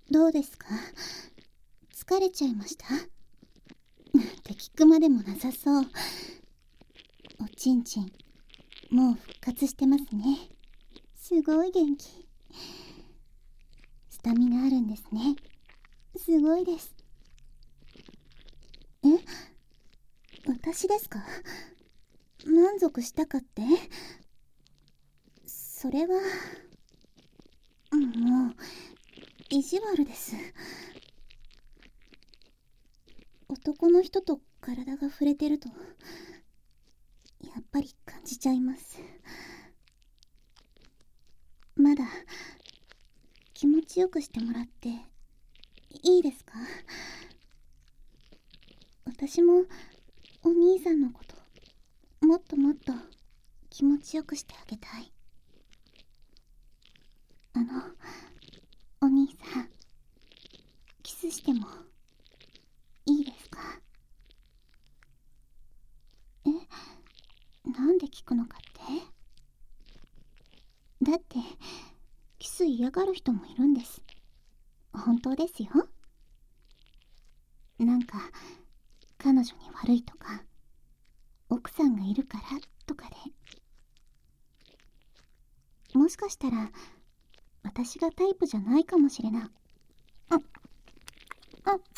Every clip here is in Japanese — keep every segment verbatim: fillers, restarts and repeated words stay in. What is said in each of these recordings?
どうですか？疲れちゃいました？って聞くまでもなさそう。おちんちん、もう復活してますね。すごい元気。スタミナあるんですね。すごいです。え？私ですか？満足したかって？それはもう意地悪です。男の人と体が触れてるとやっぱり感じちゃいます。まだ気持ちよくしてもらっていいですか？私もお兄さんのこともっともっと気持ちよくしてあげたい。あのお兄さん、キスしてもいいですか？え、なんで聞くのかって？だってキス嫌がる人もいるんです。本当ですよ。なんか彼女に悪いとか、奥さんがいるからとかで。もしかしたら私がタイプじゃないかもしれない。あっあっ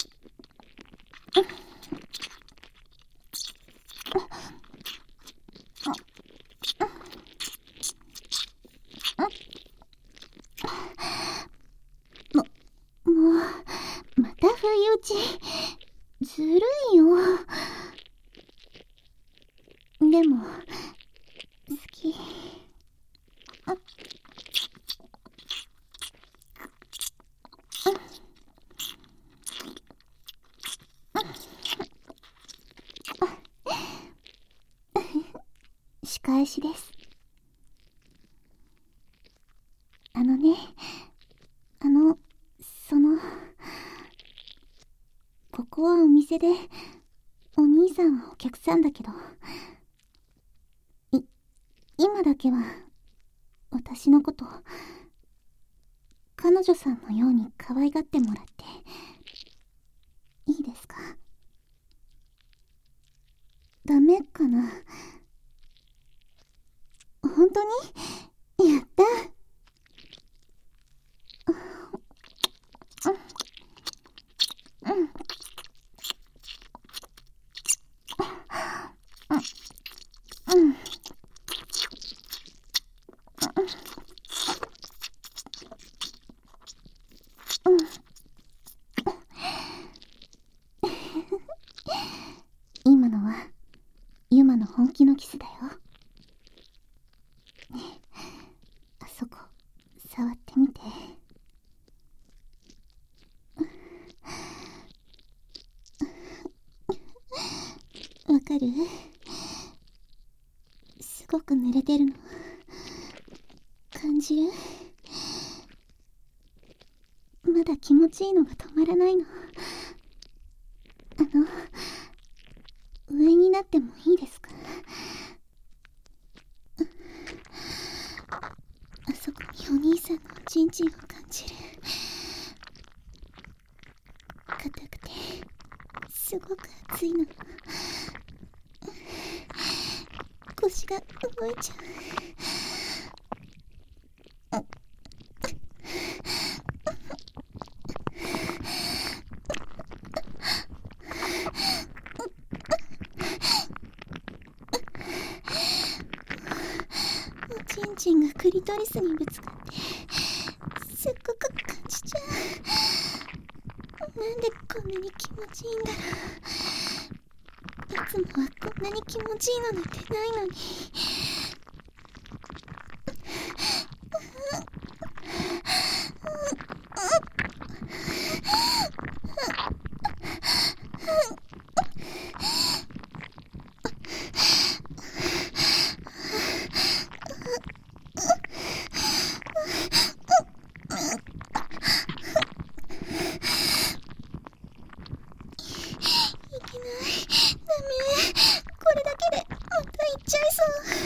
ももうまた不意打ち。ずるいよ。でも好き。あっ仕返しです。あのね、あのそのここはお店で、お兄さんはお客さんだけど、い今だけは私のこと彼女さんのように可愛がってもらっていいですか？ダメかな？本当に？やった。うんうんうんうん今のはユマの本気のキスだよ。ねえ、あそこ触ってみて。わかる？すごく濡れてるの感じる？まだ気持ちいいのが止まらないの。あの上になってもいいですか？あそこにお兄さんのおちんちんを感じる。硬くてすごく熱いの。腰が動いちゃう。おちんちんがクリトリスにぶつかってすっごく感じちゃう。なんでこんなに気持ちいいんだろう。いつもはこんなに気持ちいいのなんてないのに。いけない、ダメ、これだけでまた行っちゃいそう。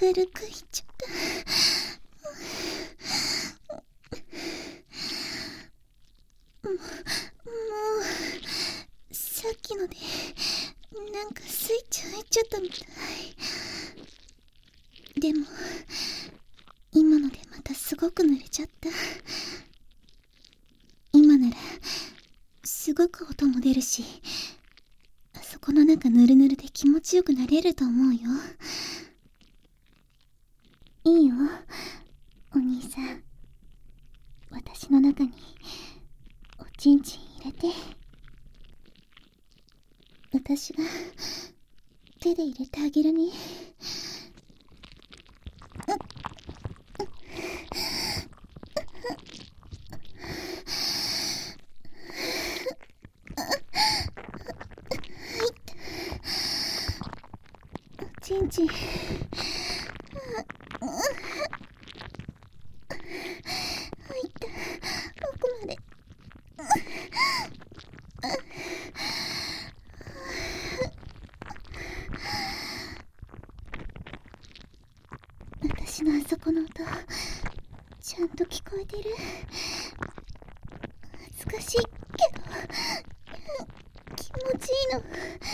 軽くいっちゃった。もう、もう、さっきので、なんかスイッチ入っちゃったみたい。でも、今のでまたすごく濡れちゃった。今なら、すごく音も出るし、あそこの中ぬるぬるで気持ちよくなれると思うよ。いいよ、お兄さん。私の中におちんちん入れて。私が手で入れてあげるね。おちんちん。私のあそこの音、ちゃんと聞こえてる？恥ずかしいけど、気持ちいいの。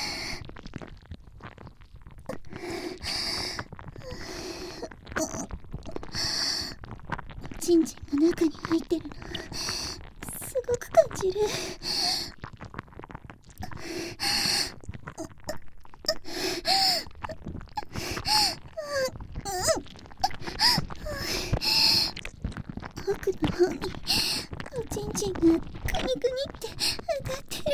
おちんちんが中に入ってるの、すごく感じる。奥の方におちんちんがグニグニって上がってる。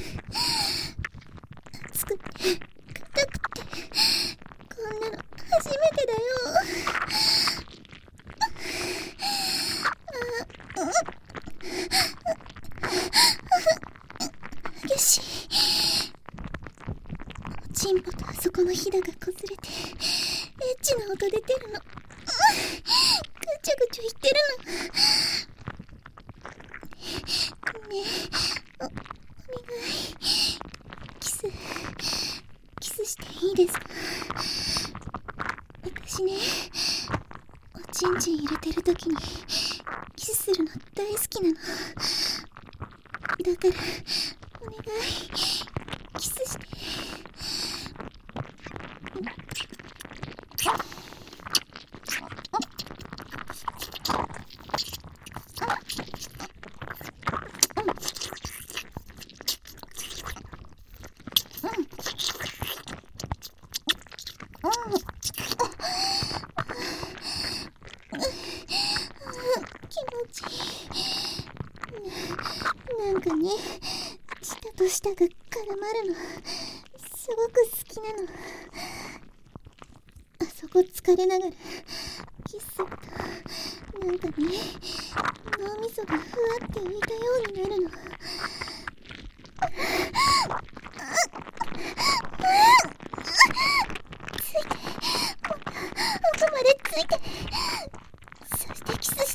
熱くて硬くて、こんなの初めてだよ。激しい。おちんぽとあそこのひだがこすれてエッチな音出てるの。ぐちゃぐちゃ言ってるの。ねえ、お、お願い。キス、キスしていいですか？私ね、おちんちん入れてるときにキスするの大好きなの。だからお願い、キスして。気持ちいい。なんかね、舌と舌が絡まるのすごく好きなの。あそこ疲れながらキスすると、なんかね、脳みそがふわって浮いたようになるの。ついて、こんな奥までついて。そしてキスして。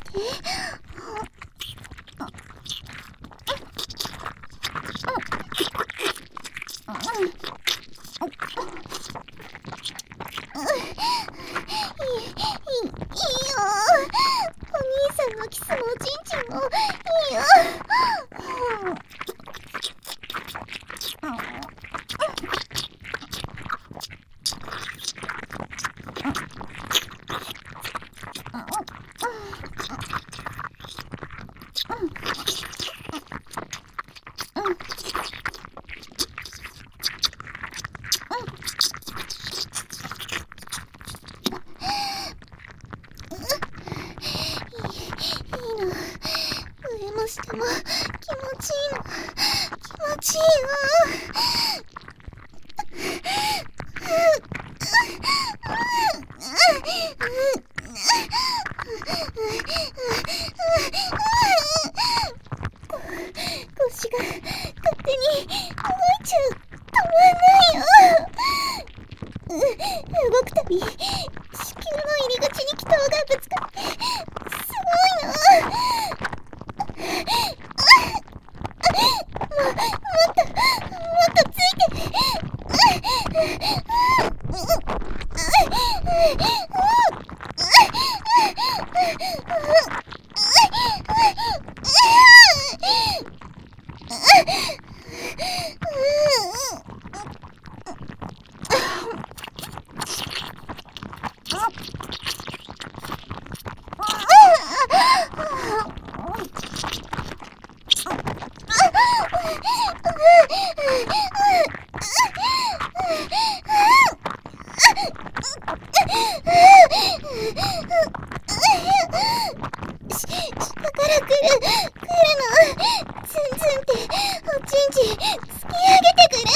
いい、いいよ。お兄さんのキスもおちんちんもいいよ。下も気持ちいいの。気持ちいいよ。腰が勝手に動いちゃう。止まんないよ。動くたび子宮の入り口に気筒がぶつかってすごいの。も、もっと、もっとついて。 し、下から来る、来るの。ツンツンっておちんちん突き上げてくる。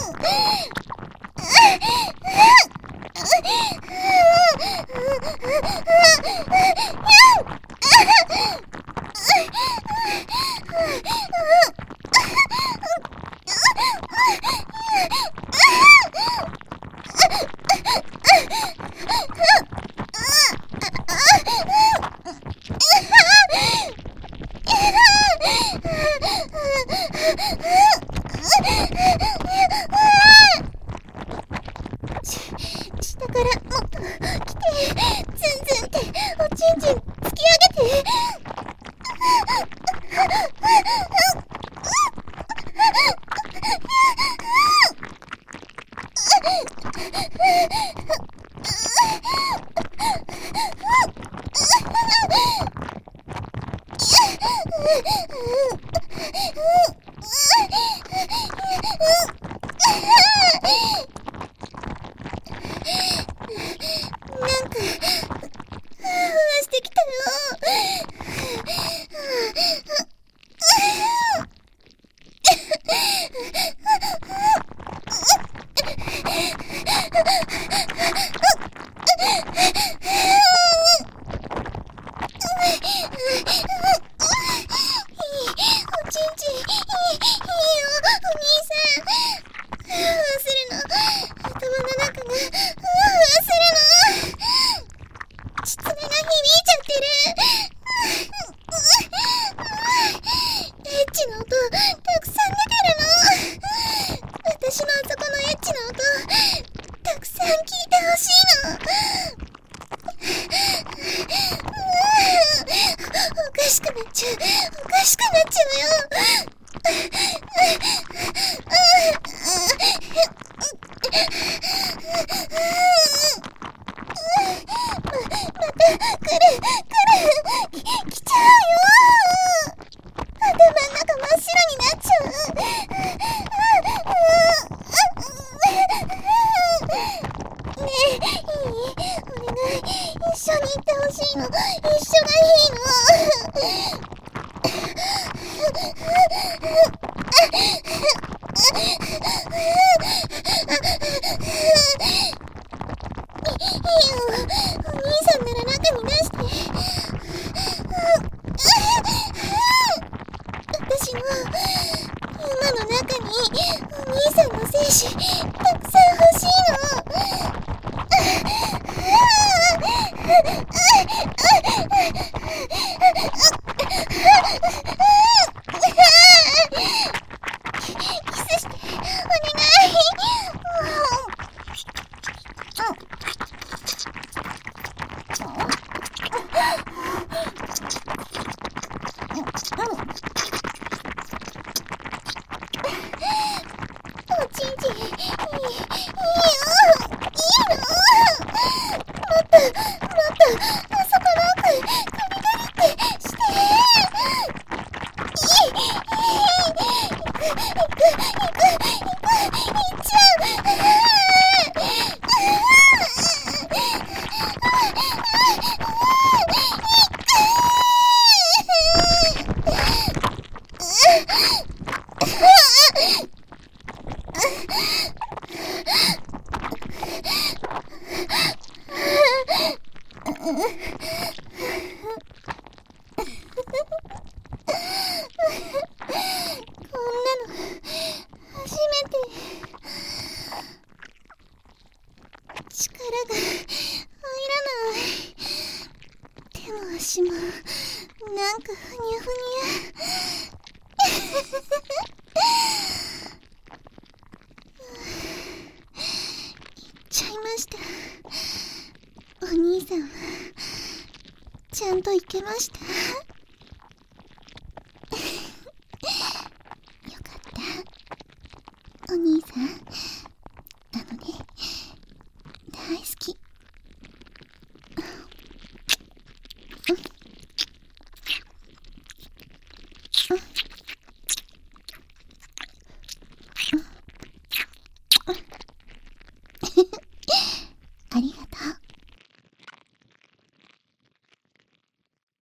下からもっと来て、ツンツンっておちんちん突き上げて。なんか、ふわしてきたよ。おちんちん、いい、いいよ、お兄さん。ふわするの。頭の中がふわふわするの。膣が響いちゃってる。エッチの音たくさん出てるの。私のあそこのエッチの音たくさん聞いてほしいの。おかしくなっちゃう、おかしくなっちゃうよ。ま、また来る、来る、き、来ちゃうよ。頭の中真っ白になっちゃう。ねえ、いい？お願い、一緒に行ってほしいの。一緒がいいの。いいよ、お兄さんなら中に出して。私の今の中にお兄さんの精子たくさん欲しいの。キスしてお願い。おちんちん、いい、いいよ、いいの。もっと、もっと、あそこの奥、ガリガリってして。いい、いい、行く、行く、行く、行く、行っちゃう。こんなの初めて。力が入らない。手も足もなんかふにゃふにゃ。行っちゃいました。お兄さんはちゃんと行けました。